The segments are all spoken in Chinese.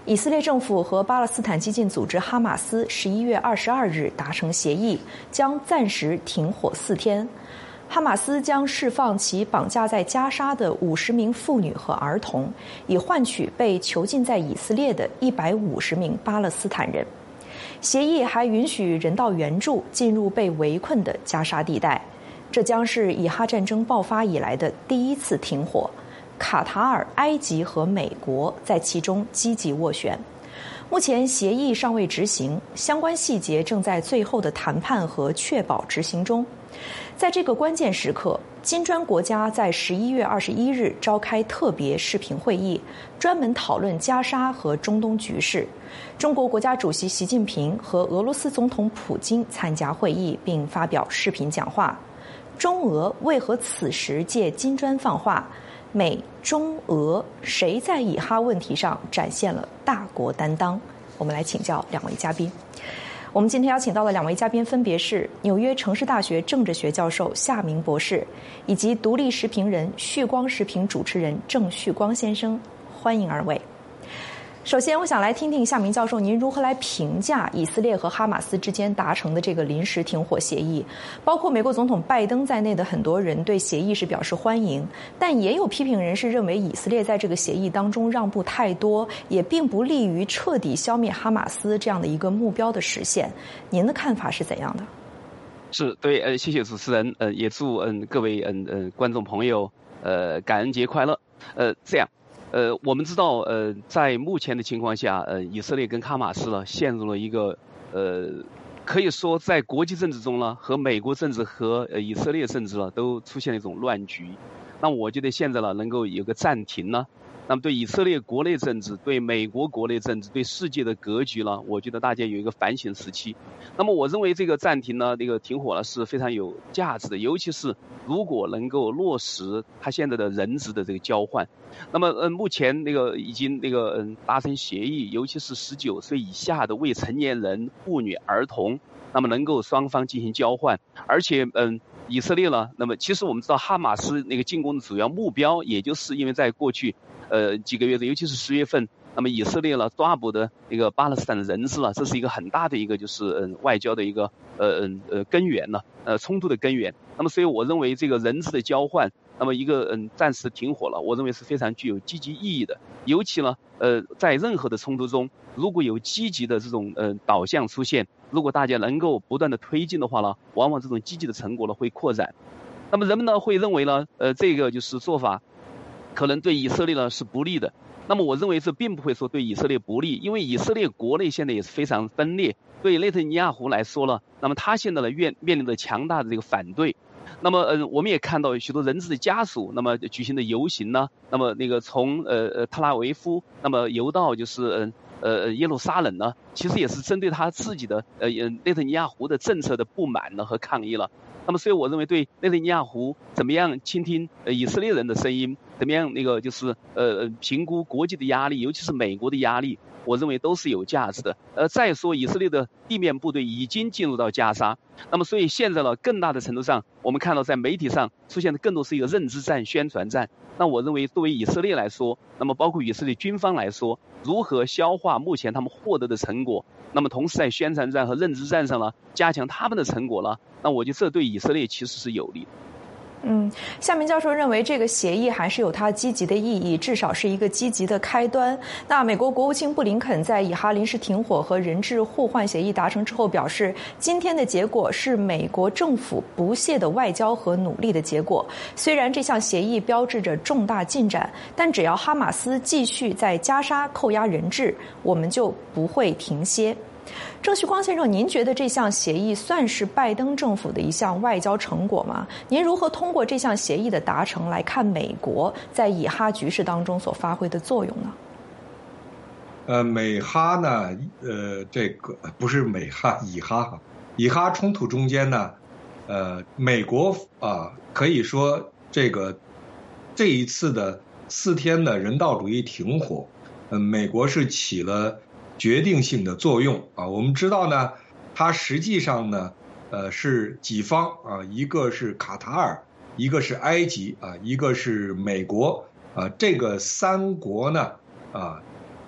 以色列政府和巴勒斯坦激进组织哈马斯11月22日达成协议，将暂时停火4天。哈马斯将释放其绑架在加沙的50名妇女和儿童，以换取被囚禁在以色列的150名巴勒斯坦人。协议还允许人道援助进入被围困的加沙地带，这将是以哈战争爆发以来的第一次停火。卡塔尔、埃及和美国在其中积极斡旋。目前协议尚未执行，相关细节正在最后的谈判和确保执行中。在这个关键时刻，金砖国家在11月21日召开特别视频会议，专门讨论加沙和中东局势。中国国家主席习近平和俄罗斯总统普京参加会议并发表视频讲话。中俄为何此时借金砖放话？美、中、俄谁在以哈问题上展现了大国担当？我们来请教两位嘉宾。我们今天邀请到的两位嘉宾分别是纽约城市大学政治学教授夏明博士，以及独立时评人、旭光时评主持人郑旭光先生。欢迎二位。首先，我想来听听夏明教授，您如何来评价以色列和哈马斯之间达成的这个临时停火协议？包括美国总统拜登在内的很多人对协议是表示欢迎，但也有批评人士认为以色列在这个协议当中让步太多，也并不利于彻底消灭哈马斯这样的一个目标的实现。您的看法是怎样的？ 是对，谢谢主持人，也祝各位观众朋友感恩节快乐。这样。我们知道，在目前的情况下，以色列跟哈马斯呢陷入了一个，可以说在国际政治中呢，和美国政治和以色列政治呢都出现了一种乱局。那我觉得现在呢能够有个暂停呢，那么对以色列国内政治、对美国国内政治、对世界的格局呢，我觉得大家有一个反省时期。那么我认为这个暂停呢，这个停火呢是非常有价值的，尤其是如果能够落实他现在的人质的这个交换。那么目前已经达成协议，尤其是19岁以下的未成年人、妇女、儿童，那么能够双方进行交换，而且以色列呢，那么其实我们知道哈马斯进攻的主要目标，也就是因为在过去几个月的，尤其是10月份，那么以色列呢抓捕的巴勒斯坦的人质呢，这是一个很大的一个就是外交的一个根源呢，冲突的根源。那么所以我认为这个人质的交换，那么一个暂时停火了，我认为是非常具有积极意义的。尤其呢在任何的冲突中，如果有积极的这种导向出现，如果大家能够不断的推进的话呢，往往这种积极的成果呢会扩展。那么人们呢会认为呢这个就是做法可能对以色列呢是不利的。那么我认为这并不会说对以色列不利，因为以色列国内现在也是非常分裂。对内塔尼亚胡来说呢，那么他现在呢面临着强大的这个反对。那么我们也看到许多人质的家属，那么举行的游行呢，那么从特拉维夫那么游到就是耶路撒冷呢，其实也是针对他自己的内塔尼亚胡的政策的不满呢和抗议了。那么所以我认为对内塔尼亚胡怎么样倾听以色列人的声音，怎么样就是评估国际的压力，尤其是美国的压力，我认为都是有价值的。再说以色列的地面部队已经进入到加沙，那么所以现在呢更大的程度上，我们看到在媒体上出现的更多是一个认知战、宣传战。那我认为作为以色列来说，那么包括以色列军方来说，如何消化目前他们获得的成果，那么同时在宣传战和认知战上呢加强他们的成果呢，那我觉得这对以色列其实是有利的。 夏明教授认为这个协议还是有它积极的意义，至少是一个积极的开端。那美国国务卿布林肯在以哈临时停火和人质互换协议达成之后表示，今天的结果是美国政府不懈的外交和努力的结果。虽然这项协议标志着重大进展，但只要哈马斯继续在加沙扣押人质，我们就不会停歇。郑旭光先生，您觉得这项协议算是拜登政府的一项外交成果吗？您如何通过这项协议的达成来看美国在以哈局势当中所发挥的作用呢？ 美哈呢，这个不是美哈，以哈冲突中间呢，美国可以说这一次的4天的人道主义停火，美国是起了决定性的作用我们知道呢，它实际上呢，是几方一个是卡塔尔，一个是埃及一个是美国这个3国呢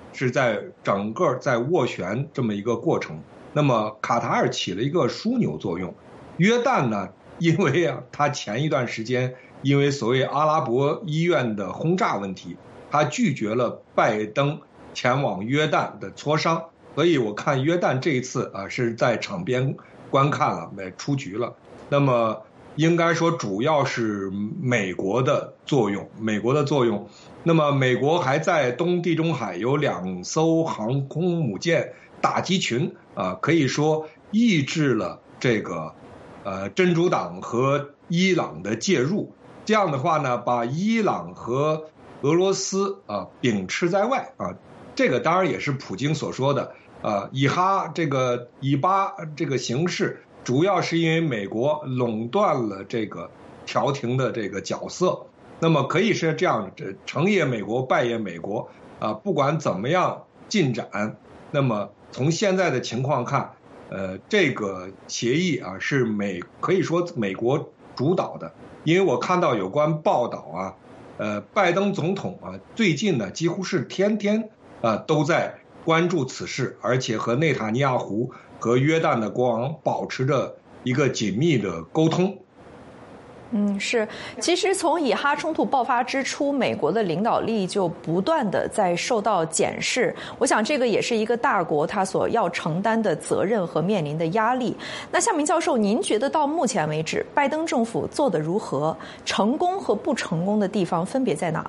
是在整个在斡旋这么一个过程。那么卡塔尔起了一个枢纽作用，约旦呢，因为啊，他前一段时间因为所谓阿拉伯医院的轰炸问题，他拒绝了拜登前往约旦的磋商，所以我看约旦这一次啊是在场边观看了，出局了。那么应该说主要是美国的作用，那么美国还在东地中海有2艘航空母舰打击群啊，可以说抑制了这个真主党和伊朗的介入。这样的话呢，把伊朗和俄罗斯啊秉持在外啊，这个当然也是普京所说的以巴这个形势，主要是因为美国垄断了这个调停的这个角色。那么可以是这样，成也美国，败也美国啊。不管怎么样进展，那么从现在的情况看，这个协议啊是可以说美国主导的，因为我看到有关报道啊，拜登总统啊最近呢几乎是天天都在关注此事，而且和内塔尼亚胡和约旦的国王保持着一个紧密的沟通。 是。其实从以哈冲突爆发之初，美国的领导力就不断的在受到检视。我想这个也是一个大国它所要承担的责任和面临的压力。那夏明教授，您觉得到目前为止，拜登政府做得如何？成功和不成功的地方分别在哪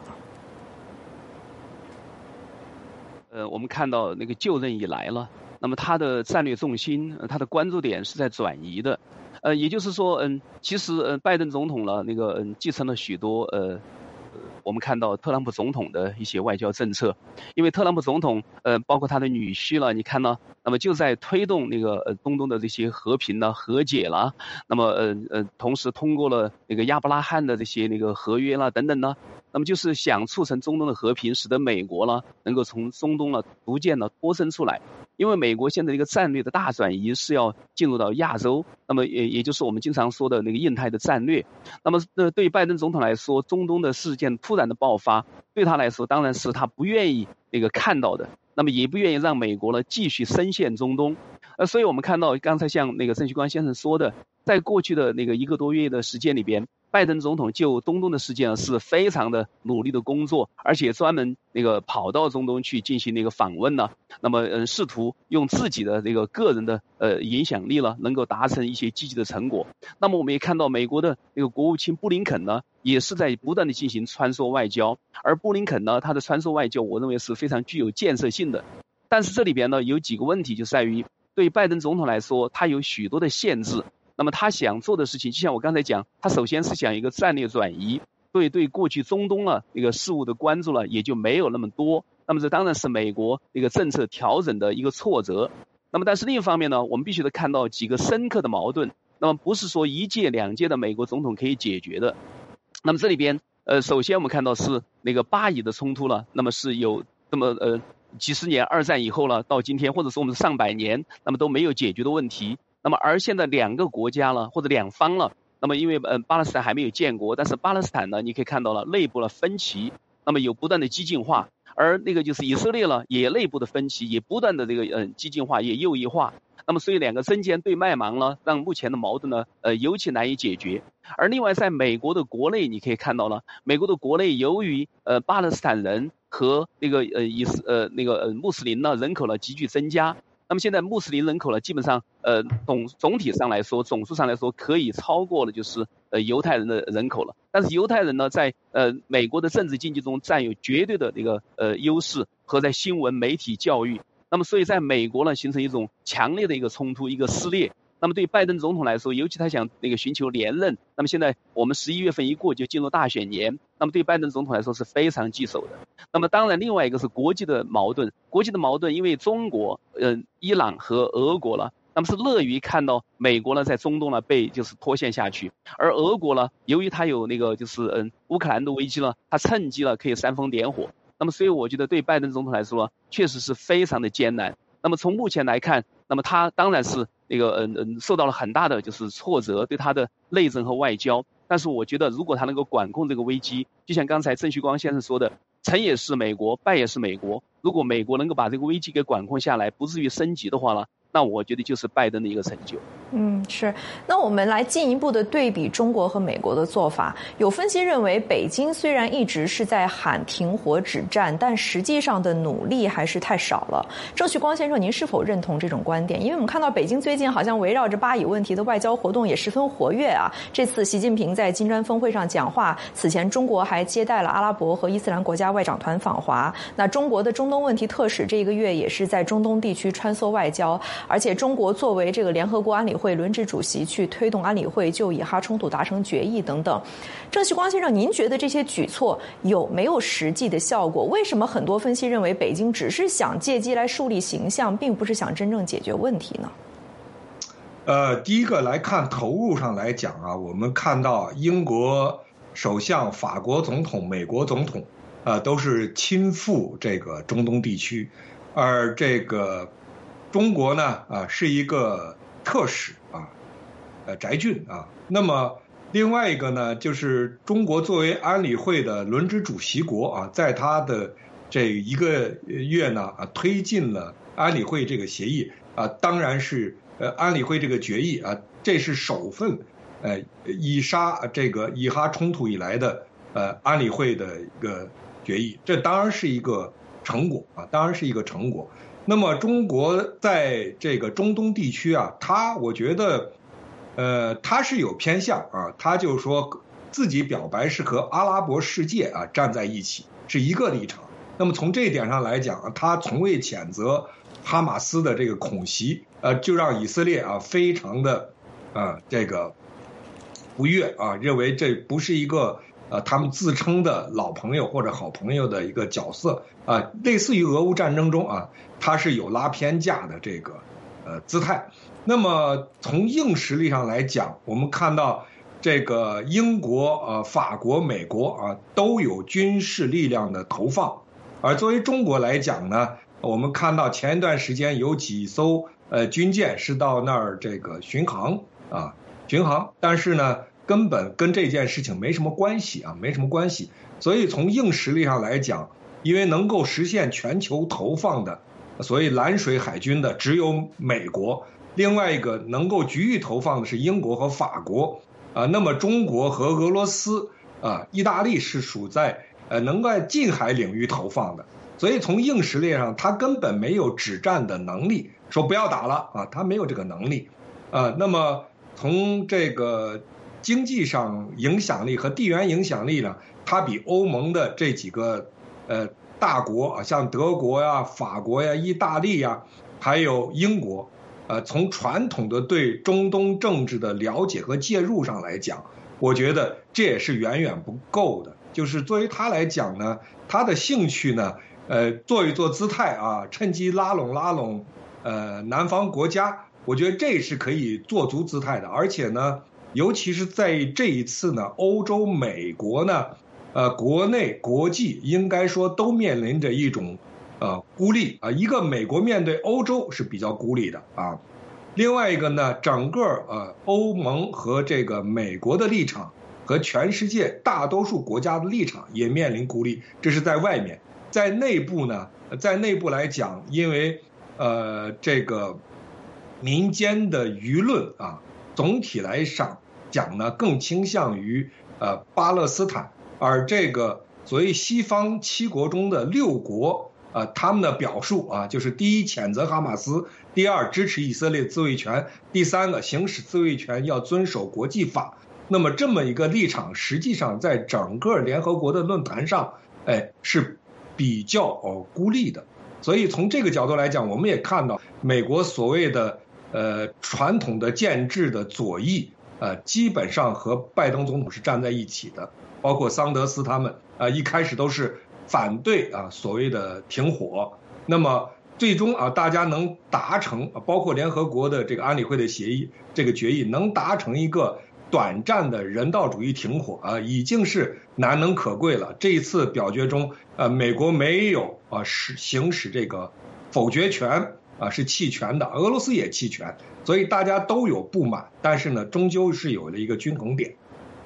呢？我们看到那个就任以来了，那么他的战略重心，他的关注点是在转移的。也就是说，其实拜登总统了，继承了许多我们看到特朗普总统的一些外交政策，因为特朗普总统包括他的女婿了，你看呢，那么就在推动中东的这些和平呢、和解啦，那么同时通过了亚伯拉罕的这些合约啦等等呢，那么就是想促成中东的和平，使得美国呢能够从中东呢逐渐的脱身出来。因为美国现在一个战略的大转移是要进入到亚洲，那么也就是我们经常说的印太的战略。那么对拜登总统来说，中东的事件突然的爆发，对他来说当然是他不愿意看到的，那么也不愿意让美国呢继续深陷中东。所以我们看到刚才像郑旭光先生说的，在过去的1个多月的时间里边，拜登总统就中东的事件是非常的努力的工作，而且专门跑到中东去进行访问呢，那么试图用自己的个人的影响力呢，能够达成一些积极的成果。那么我们也看到美国的国务卿布林肯呢，也是在不断的进行穿梭外交，而布林肯呢，他的穿梭外交我认为是非常具有建设性的。但是这里边呢有几个问题，就在于对拜登总统来说，他有许多的限制。那么他想做的事情，就像我刚才讲，他首先是想一个战略转移，对过去中东了事务的关注了也就没有那么多。那么这当然是美国政策调整的一个挫折。那么但是另一方面呢，我们必须得看到几个深刻的矛盾，那么不是说1届2届的美国总统可以解决的。那么这里边首先我们看到是巴以的冲突了，那么是有这么几十年二战以后了，到今天或者说我们上百年，那么都没有解决的问题。那么而现在2个国家了或者2方了，那么因为巴勒斯坦还没有建国，但是巴勒斯坦呢，你可以看到了内部的分歧，那么有不断的激进化，而就是以色列呢也内部的分歧也不断的激进化也右翼化。那么所以2个针尖对麦芒呢，让目前的矛盾呢尤其难以解决。而另外在美国的国内，你可以看到了，美国的国内由于巴勒斯坦人和穆斯林呢人口呢急剧增加。那么现在穆斯林人口呢，基本上总体上来说，总数上来说，可以超过了就是犹太人的人口了。但是犹太人呢，在美国的政治经济中占有绝对的优势，和在新闻、媒体、教育。那么所以在美国呢，形成一种强烈的一个冲突、一个撕裂。那么对拜登总统来说，尤其他想寻求连任，那么现在我们11月份一过就进入大选年，那么对拜登总统来说是非常棘手的。那么当然另外一个是国际的矛盾，因为中国、伊朗和俄国了，那么是乐于看到美国呢在中东呢被就是拖陷下去，而俄国呢由于它有就是乌克兰的危机了，它趁机了可以煽风点火。那么所以我觉得对拜登总统来说确实是非常的艰难。那么从目前来看，那么他当然是受到了很大的就是挫折，对他的内政和外交。但是我觉得如果他能够管控这个危机，就像刚才郑旭光先生说的， 成也是美国，败也是美国。如果美国能够把这个危机给管控下来，不至于升级的话呢，那我觉得就是拜登的一个成就。 是。那我们来进一步的对比中国和美国的做法。有分析认为，北京虽然一直是在喊停火止战，但实际上的努力还是太少了。郑旭光先生，您是否认同这种观点？因为我们看到北京最近好像围绕着巴以问题的外交活动也十分活跃啊。这次习近平在金砖峰会上讲话，此前中国还接待了阿拉伯和伊斯兰国家外长团访华。那中国的中东问题特使这个月也是在中东地区穿梭外交，而且中国作为这个联合国安理会轮值主席，去推动安理会就以哈冲突达成决议等等。郑旭光先生，您觉得这些举措有没有实际的效果？为什么很多分析认为北京只是想借机来树立形象，并不是想真正解决问题呢？ 第一个来看投入上来讲啊，我们看到英国首相、法国总统、美国总统都是亲赴这个中东地区，而这个中国呢是一个特使翟俊啊。那么另外一个呢，就是中国作为安理会的轮值主席国在他的这一个月呢推进了安理会这个协议当然是安理会这个决议这是首份以哈冲突以来的安理会的一个决议，这当然是一个成果当然是一个成果。那么中国在这个中东地区我觉得他是有偏向他就说自己表白是和阿拉伯世界站在一起，是一个立场。那么从这一点上来讲他从未谴责哈马斯的这个恐袭就让以色列非常的这个不悦认为这不是一个他们自称的老朋友或者好朋友的一个角色类似于俄乌战争中他是有拉偏架的这个姿态。那么从硬实力上来讲，我们看到这个英国法国、美国都有军事力量的投放，而作为中国来讲呢，我们看到前一段时间有几艘军舰是到那儿这个巡航，但是呢根本跟这件事情没什么关系没什么关系。所以从硬实力上来讲，因为能够实现全球投放的所谓蓝水海军的只有美国，另外一个能够局域投放的是英国和法国那么中国和俄罗斯意大利是属在能够在近海领域投放的。所以从硬实力上他根本没有止战的能力，说不要打了他没有这个能力那么从这个经济上影响力和地缘影响力呢，他比欧盟的这几个大国像德国呀、法国呀、意大利呀还有英国从传统的对中东政治的了解和介入上来讲，我觉得这也是远远不够的。就是作为他来讲呢，他的兴趣呢做一做姿态趁机拉拢南方国家，我觉得这是可以做足姿态的。而且呢，尤其是在这一次呢，欧洲、美国呢国内国际应该说都面临着一种孤立一个美国面对欧洲是比较孤立的另外一个呢，整个欧盟和这个美国的立场和全世界大多数国家的立场也面临孤立，这是在外面。在内部呢，在内部来讲，因为这个民间的舆论总体来讲呢，更倾向于巴勒斯坦，而这个所谓西方7国中的6国他们的表述就是第一谴责哈马斯，第二支持以色列自卫权，第三个行使自卫权要遵守国际法。那么这么一个立场，实际上在整个联合国的论坛上是比较孤立的。所以从这个角度来讲，我们也看到美国所谓的传统的建制的左翼基本上和拜登总统是站在一起的，包括桑德斯他们一开始都是反对所谓的停火。那么最终大家能达成包括联合国的这个安理会的协议，这个决议能达成一个短暂的人道主义停火已经是难能可贵了。这一次表决中美国没有行使这个否决权是弃权的，俄罗斯也弃权，所以大家都有不满，但是呢终究是有了一个均衡点。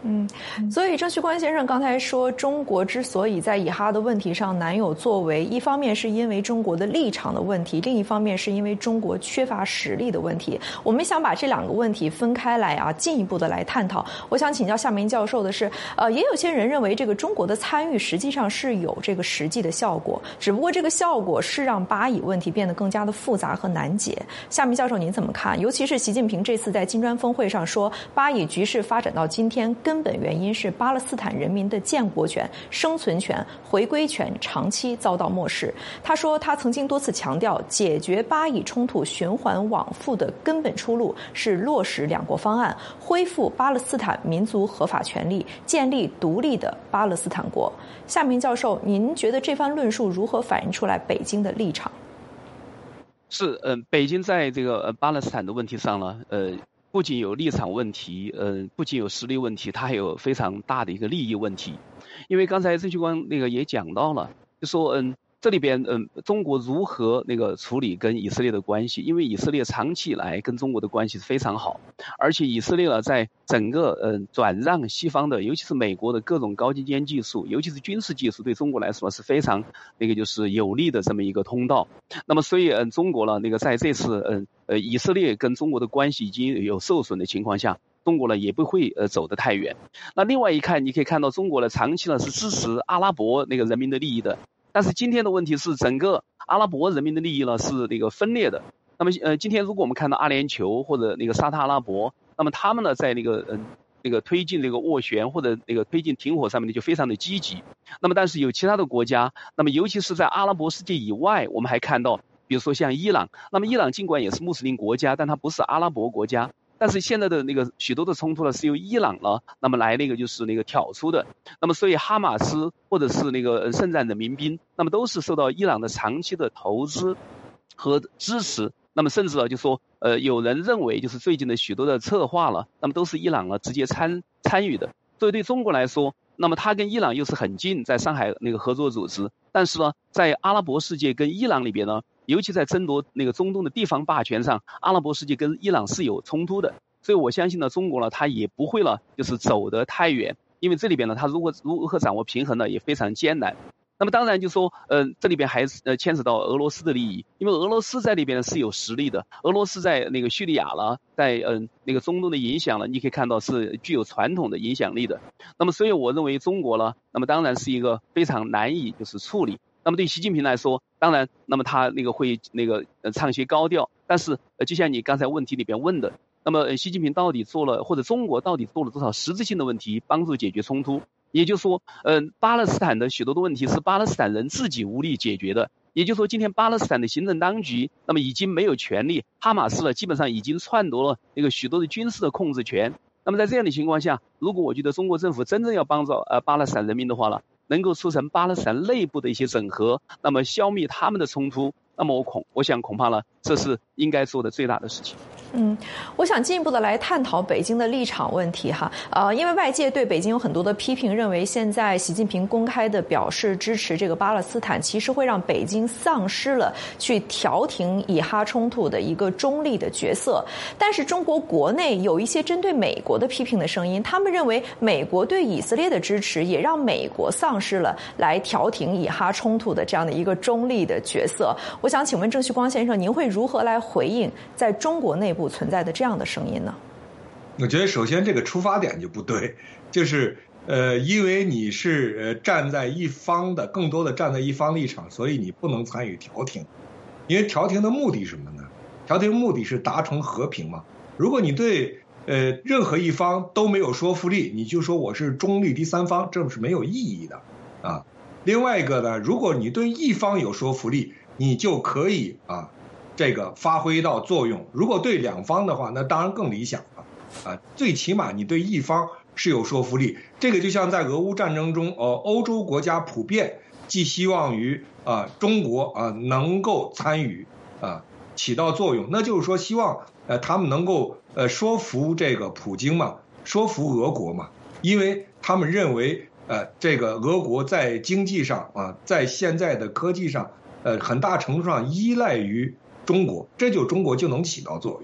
所以郑旭光先生刚才说，中国之所以在以哈的问题上难有作为，一方面是因为中国的立场的问题，另一方面是因为中国缺乏实力的问题。我们想把这两个问题分开来进一步的来探讨。我想请教夏明教授的是，也有些人认为这个中国的参与实际上是有这个实际的效果，只不过这个效果是让巴以问题变得更加的复杂和难解。夏明教授您怎么看？尤其是习近平这次在金砖峰会上说，巴以局势发展到今天根本原因是巴勒斯坦人民的建国权、生存权、回归权长期遭到漠视。他说，他曾经多次强调，解决巴以冲突循环往复的根本出路是落实两国方案，恢复巴勒斯坦民族合法权利，建立独立的巴勒斯坦国。夏明教授，您觉得这番论述如何反映出来北京的立场？ 是，北京在这个巴勒斯坦的问题上呢，不仅有立场问题，不仅有实力问题，它还有非常大的一个利益问题。因为刚才郑旭光也讲到了，就说这里边中国如何处理跟以色列的关系？因为以色列长期以来跟中国的关系是非常好，而且以色列呢在整个转让西方的，尤其是美国的各种高精尖技术，尤其是军事技术，对中国来说是非常就是有利的这么一个通道。那么所以中国呢在这次以色列跟中国的关系已经有受损的情况下，中国呢也不会走得太远。那另外一看，你可以看到中国呢长期呢是支持阿拉伯人民的利益的。但是今天的问题是，整个阿拉伯人民的利益呢是分裂的。那么今天如果我们看到阿联酋或者沙特阿拉伯，那么他们呢在推进斡旋或者推进停火上面就非常的积极。那么但是有其他的国家，那么尤其是在阿拉伯世界以外，我们还看到，比如说像伊朗。那么伊朗尽管也是穆斯林国家，但它不是阿拉伯国家。但是现在的许多的冲突呢，是由伊朗呢，那么来就是挑出的。那么所以哈马斯或者是圣战人民兵，那么都是受到伊朗的长期的投资和支持。那么甚至就说有人认为就是最近的许多的策划了，那么都是伊朗直接参与的。所以对中国来说，那么它跟伊朗又是很近，在上海合作组织。但是呢，在阿拉伯世界跟伊朗里边呢，尤其在争夺中东的地方霸权上，阿拉伯世界跟伊朗是有冲突的。所以我相信呢，中国呢，它也不会就是走得太远，因为这里边呢，它如何掌握平衡呢，也非常艰难。那么当然就说，这里边还牵扯到俄罗斯的利益，因为俄罗斯在里边是有实力的。俄罗斯在叙利亚了，在中东的影响了，你可以看到是具有传统的影响力的。那么所以我认为中国呢，那么当然是一个非常难以就是处理。那么对习近平来说，当然，那么他会唱些高调，但是就像你刚才问题里边问的，那么习近平到底做了，或者中国到底做了多少实质性的问题帮助解决冲突？也就是说，巴勒斯坦的许多的问题是巴勒斯坦人自己无力解决的。也就是说，今天巴勒斯坦的行政当局，那么已经没有权利，哈马斯基本上已经篡夺了许多的军事的控制权。那么在这样的情况下，如果我觉得中国政府真正要帮助巴勒斯坦人民的话呢，能够促成巴勒斯坦内部的一些整合，那么消灭他们的冲突，那么我想恐怕呢，这是应该做的最大的事情。 我想进一步的来探讨北京的立场问题哈，因为外界对北京有很多的批评，认为现在习近平公开的表示支持这个巴勒斯坦，其实会让北京丧失了去调停以哈冲突的一个中立的角色。但是中国国内有一些针对美国的批评的声音，他们认为美国对以色列的支持也让美国丧失了来调停以哈冲突的这样的一个中立的角色。我想请问郑旭光先生，您会如何来回应在中国内部存在的这样的声音呢？ 我觉得首先这个出发点就不对，就是因为你是站在一方的，更多的站在一方立场，所以你不能参与调停。因为调停的目的是什么呢？调停目的是达成和平嘛。如果你对任何一方都没有说服力，你就说我是中立第三方，这是没有意义的啊。另外一个呢，如果你对一方有说服力，你就可以这个发挥到作用。如果对两方的话，那当然更理想了最起码你对一方是有说服力。这个就像在俄乌战争中，欧洲国家普遍寄希望于中国能够参与起到作用，那就是说希望他们能够说服这个普京嘛，说服俄国嘛，因为他们认为这个俄国在经济上在现在的科技上很大程度上依赖于中国，这就中国就能起到作用。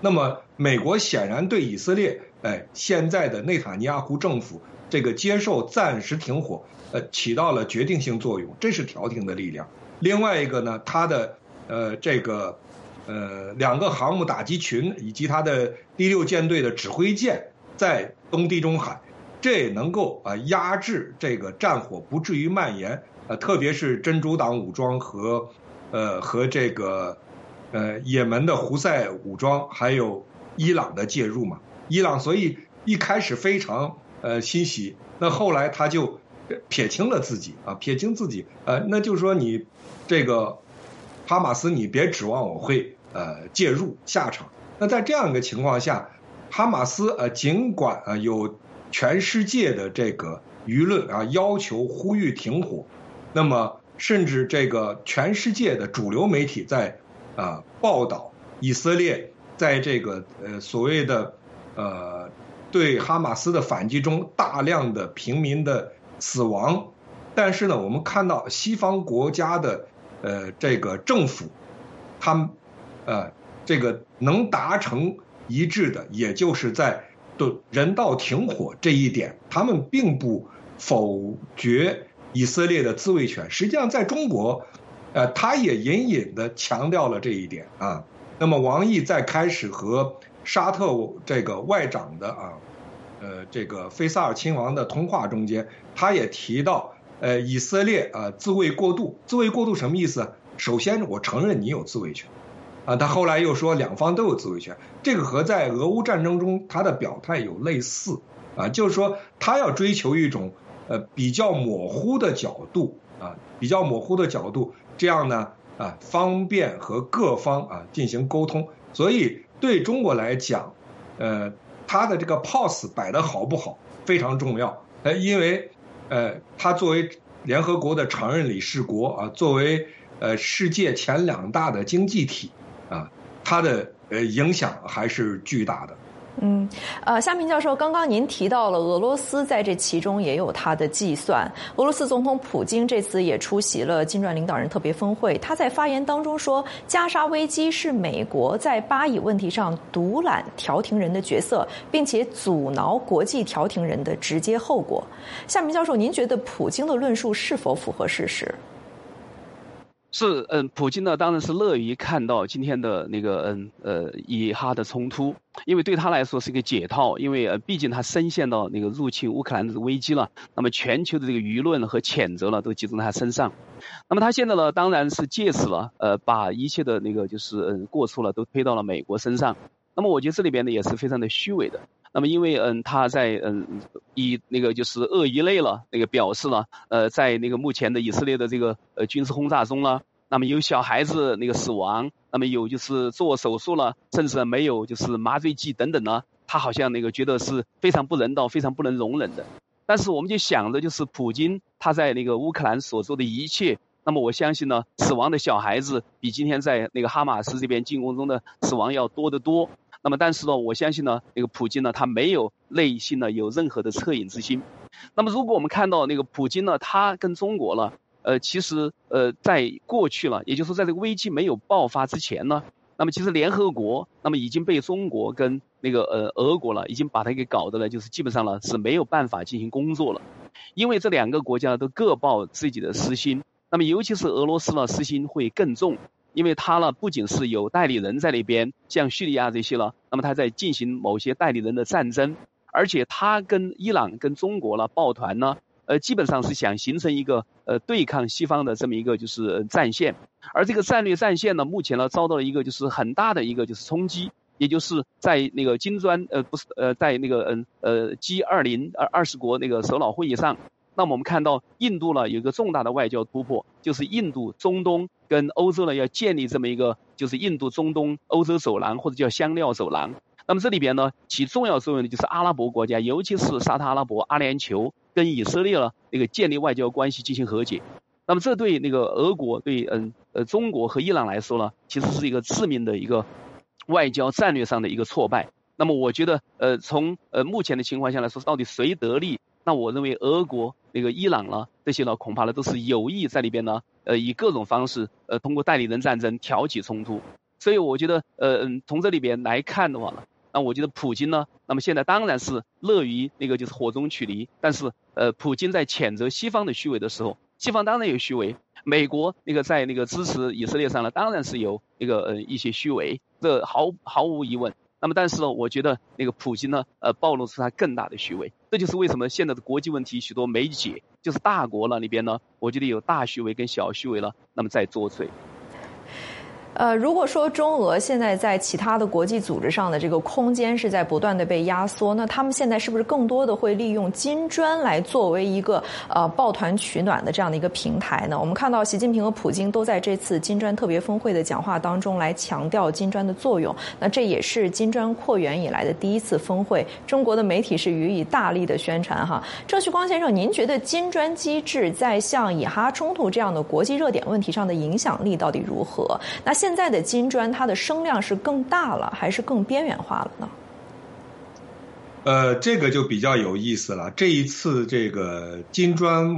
那么美国显然对以色列现在的内塔尼亚胡政府这个接受暂时停火起到了决定性作用，这是调停的力量。另外一个呢，它的2个航母打击群以及它的第6舰队的指挥舰在东地中海，这也能够压制这个战火不至于蔓延，特别是真主党武装和这个也门的胡塞武装，还有伊朗的介入嘛。伊朗所以一开始非常欣喜，那后来他就撇清自己，那就是说你这个哈马斯你别指望我会介入下场。那在这样一个情况下，哈马斯尽管有全世界的这个舆论要求呼吁停火，那么甚至这个全世界的主流媒体在报道以色列在这个所谓的对哈马斯的反击中大量的平民的死亡，但是呢，我们看到西方国家的这个政府，他们这个能达成一致的，也就是在对人道停火这一点，他们并不否决以色列的自卫权。实际上，在中国，他也隐隐的强调了这一点啊。那么，王毅在开始和沙特这个外长的这个菲萨尔亲王的通话中间，他也提到，以色列自卫过度。自卫过度什么意思？首先，我承认你有自卫权。他后来又说两方都有自卫权，这个和在俄乌战争中他的表态有类似就是说他要追求一种比较模糊的角度这样呢方便和各方进行沟通。所以对中国来讲，他的这个 pose 摆得好不好非常重要，因为他作为联合国的常任理事国作为世界前2大的经济体。它的影响还是巨大的。 夏明教授，刚刚您提到了俄罗斯在这其中也有它的计算。俄罗斯总统普京这次也出席了金砖领导人特别峰会，他在发言当中说，加沙危机是美国在巴以问题上独揽调停人的角色，并且阻挠国际调停人的直接后果。夏明教授，您觉得普京的论述是否符合事实？ 是，普京呢当然是乐于看到今天的那个以哈的冲突，因为对他来说是一个解套，因为毕竟他深陷到那个入侵乌克兰的危机了，那么全球的这个舆论和谴责呢都集中在他身上，那么他现在呢当然是借此了把一切的那个就是过错了都推到了美国身上，那么我觉得这里边呢也是非常的虚伪的。那么因为他在以那个就是恶意类了那个表示了在那个目前的以色列的这个军事轰炸中呢，那么有小孩子那个死亡，那么有就是做手术了，甚至没有就是麻醉剂等等呢，他好像那个觉得是非常不人道、非常不能容忍的。但是我们就想着就是普京他在那个乌克兰所做的一切，那么我相信呢，死亡的小孩子比今天在那个哈马斯这边进攻中的死亡要多得多。那么但是呢，我相信呢，那个普京呢，他没有内心呢有任何的恻隐之心。那么如果我们看到那个普京呢，他跟中国了，其实在过去了，也就是说在这个危机没有爆发之前呢，那么其实联合国那么已经被中国跟那个俄国了，已经把它给搞得了，就是基本上了是没有办法进行工作了，因为这2个国家都各抱自己的私心，那么尤其是俄罗斯呢，私心会更重。因为他呢不仅是有代理人在那边，像叙利亚这些了，那么他在进行某些代理人的战争，而且他跟伊朗跟中国了抱团呢，基本上是想形成一个对抗西方的这么一个就是战线，而这个战略战线呢，目前呢遭到了一个就是很大的一个就是冲击，也就是在那个金砖在那个G20 20国那个首脑会议上。那么我们看到印度呢有一个重大的外交突破，就是印度中东跟欧洲呢要建立这么一个就是印度中东欧洲走廊，或者叫香料走廊。那么这里边呢起重要作用的就是阿拉伯国家，尤其是沙特阿拉伯、阿联酋跟以色列呢那个建立外交关系进行和解。那么这对那个俄国对中国和伊朗来说呢，其实是一个致命的一个外交战略上的一个挫败。那么我觉得从目前的情况下来说，到底谁得利？那我认为俄国那个伊朗呢，这些呢恐怕呢都是有意在里边呢以各种方式通过代理人战争挑起冲突。 所以我觉得从这里边来看的话呢，那我觉得普京呢，那么现在当然是乐于那个就是火中取栗，但是普京在谴责西方的虚伪的时候，西方当然有虚伪，美国那个在那个支持以色列上呢，当然是有那个一些虚伪，这毫无疑问。那么但是呢，我觉得那个普京呢，暴露出他更大的虚伪，这就是为什么现在的国际问题许多没解，就是大国那里边呢，我觉得有大虚伪跟小虚伪了，那么在作祟。 如果说中俄现在在其他的国际组织上的这个空间是在不断的被压缩，那他们现在是不是更多的会利用金砖来作为一个抱团取暖的这样的一个平台呢？我们看到习近平和普京都在这次金砖特别峰会的讲话当中来强调金砖的作用，那这也是金砖扩员以来的第一次峰会，中国的媒体是予以大力的宣传哈。郑旭光先生，您觉得金砖机制在像以哈冲突这样的国际热点问题上的影响力到底如何？那现在的金砖它的声量是更大了还是更边缘化了呢？ 这个就比较有意思了。这一次这个金砖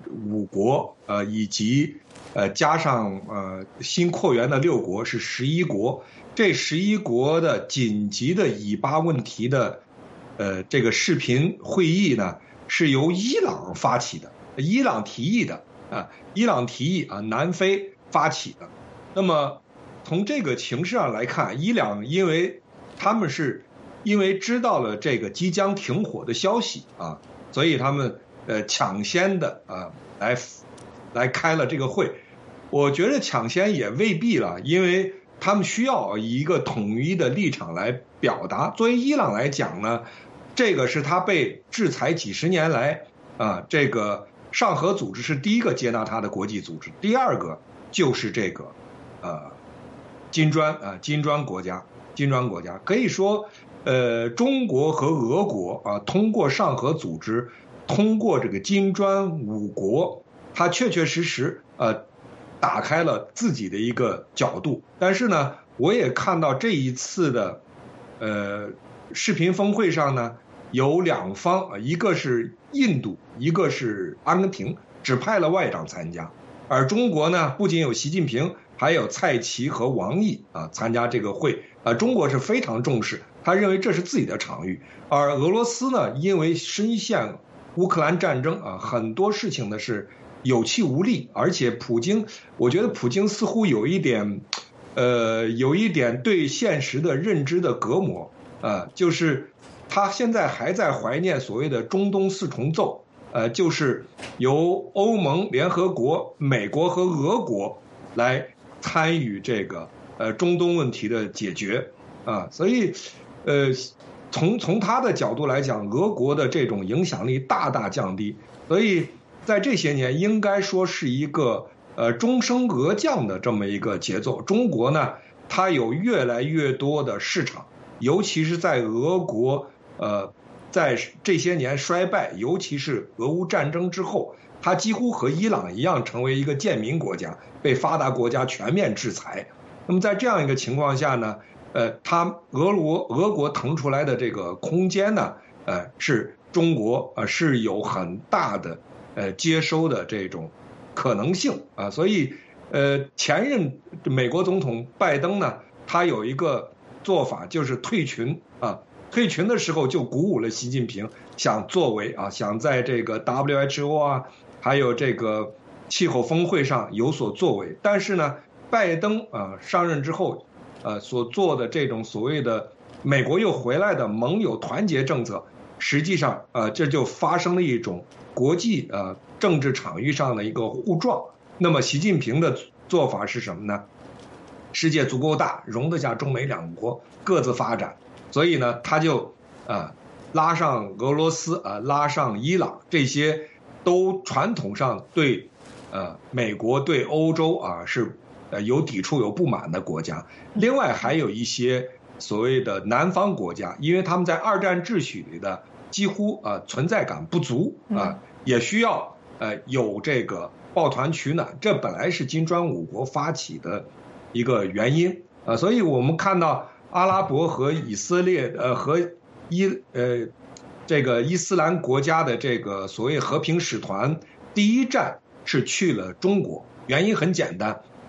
5国以及加上新扩员的6国是11国，这11国的紧急的以巴问题的这个视频会议呢，是由伊朗发起的，伊朗提议的伊朗提议南非发起的。那么从这个情势上来看，伊朗因为他们是因为知道了这个即将停火的消息所以他们抢先的来开了这个会。我觉得抢先也未必了，因为他们需要以一个统一的立场来表达。作为伊朗来讲呢，这个是他被制裁几十年来这个上合组织是第一个接纳他的国际组织，第二个就是这个金砖国家可以说，中国和俄国通过上合组织，通过这个金砖5国，它确确实实打开了自己的一个角度。但是呢，我也看到这一次的视频峰会上呢，有2方一个是印度，一个是阿根廷，只派了外长参加，而中国呢，不仅有习近平，还有蔡奇和王毅参加这个会中国是非常重视，他认为这是自己的场域。而俄罗斯呢，因为深陷乌克兰战争很多事情呢是有气无力，而且我觉得普京似乎有一点对现实的认知的隔膜就是他现在还在怀念所谓的中东4重奏，就是由欧盟、联合国、美国和俄国来参与这个中东问题的解决所以从他的角度来讲，俄国的这种影响力大大降低，所以在这些年应该说是一个中升俄降的这么一个节奏。中国呢，它有越来越多的市场，尤其是在俄国在这些年衰败，尤其是俄乌战争之后，它几乎和伊朗一样成为一个贱民国家，被发达国家全面制裁。那么在这样一个情况下呢，俄国腾出来的这个空间呢，是中国是有很大的接收的这种可能性所以前任美国总统拜登呢，他有一个做法就是退群退群的时候就鼓舞了习近平，想作为想在这个 WHO 还有这个气候峰会上有所作为。但是呢，拜登上任之后所做的这种所谓的美国又回来的盟友团结政策，实际上这就发生了一种国际政治场域上的一个互撞。那么习近平的做法是什么呢？世界足够大，容得下中美2国各自发展，所以呢，他就拉上俄罗斯拉上伊朗，这些都传统上对美国对欧洲是有抵触有不满的国家。另外还有一些所谓的南方国家，因为他们在二战秩序里的几乎存在感不足也需要有这个抱团取暖，这本来是金砖5国发起的一个原因所以我们看到阿拉伯和以色列和这个伊斯兰国家的这个所谓和平使团第一站是去了中国，原因很简单，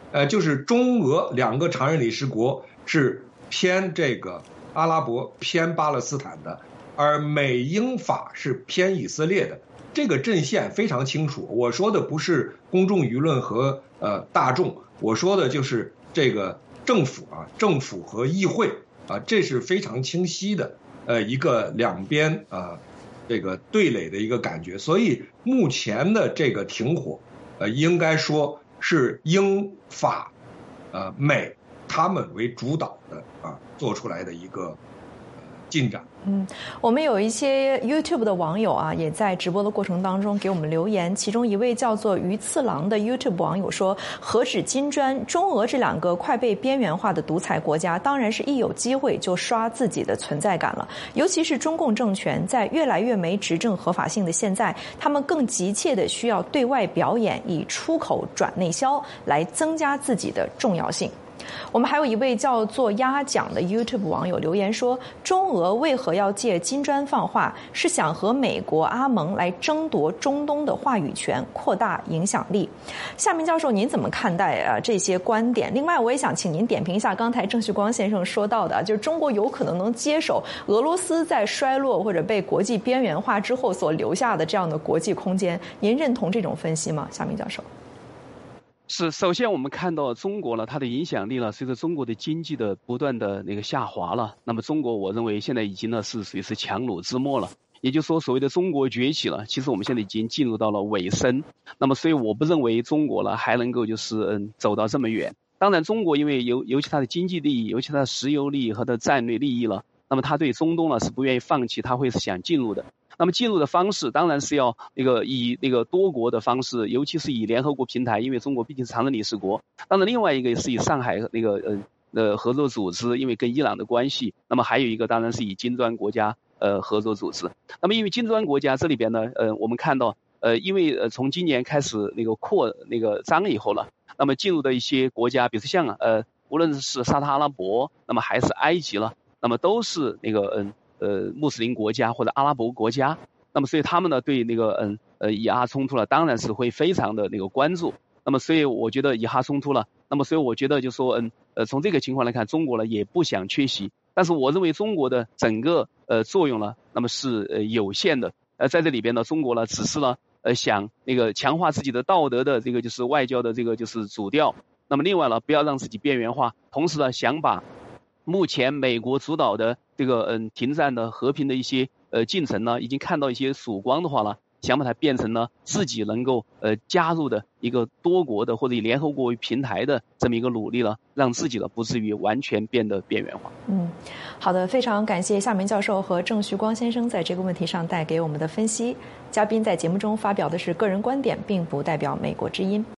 就是中俄2个常任理事国是偏这个阿拉伯、偏巴勒斯坦的，而美英法是偏以色列的。这个阵线非常清楚。我说的不是公众舆论和大众，我说的就是这个政府和议会这是非常清晰的一个两边这个对垒的一个感觉。所以目前的这个停火应该说是英法美他们为主导的做出来的一个进展。 我们有一些 YouTube 的网友也在直播的过程当中给我们留言，其中一位叫做鱼次郎的 YouTube 网友说：何止金砖，中俄这2个快被边缘化的独裁国家，当然是一有机会就刷自己的存在感了。尤其是中共政权在越来越没执政合法性的现在，他们更急切的需要对外表演，以出口转内销来增加自己的重要性。我们还有一位叫做鸭讲的 YouTube 网友留言说：中俄为何要借金砖放话，是想和美国、阿盟来争夺中东的话语权，扩大影响力。夏明教授，您怎么看待这些观点？另外，我也想请您点评一下刚才郑旭光先生说到的，就是中国有可能能接手俄罗斯在衰落或者被国际边缘化之后所留下的这样的国际空间，您认同这种分析吗？夏明教授。 是，首先我们看到中国呢，它的影响力呢，随着中国的经济的不断的下滑了，那么中国我认为现在已经呢是属于是强弩之末了，也就是说所谓的中国崛起了，其实我们现在已经进入到了尾声。那么所以我不认为中国呢还能够就是走到这么远。当然中国因为尤其它的经济利益，尤其它的石油利益和它的战略利益了，那么它对中东呢是不愿意放弃，它会是想进入的。那么进入的方式当然是要以多国的方式，尤其是以联合国平台，因为中国毕竟是常任理事国。当然另外一个是以上海合作组织，因为跟伊朗的关系。那么还有一个当然是以金砖国家合作组织。那么因为金砖国家这里边呢我们看到因为从今年开始扩张以后了，那么进入的一些国家，比如说像无论是沙特阿拉伯，那么还是埃及了，那么都是穆斯林国家或者阿拉伯国家。那么所以他们呢对以哈冲突了当然是会非常的关注。那么所以我觉得以哈冲突了，那么所以我觉得就说从这个情况来看，中国呢也不想缺席。但是我认为中国的整个作用呢，那么是有限的。在这里边呢，中国呢只是呢想强化自己的道德的就是外交的就是主调。那么另外呢，不要让自己边缘化，同时呢想把目前美国主导的停战的和平的一些进程呢，已经看到一些曙光的话呢，想把它变成呢自己能够加入的一个多国的或者以联合国为平台的这么一个努力了，让自己呢不至于完全变得边缘化。 好的，非常感谢夏明教授和郑旭光先生在这个问题上带给我们的分析。嘉宾在节目中发表的是个人观点，并不代表美国之音。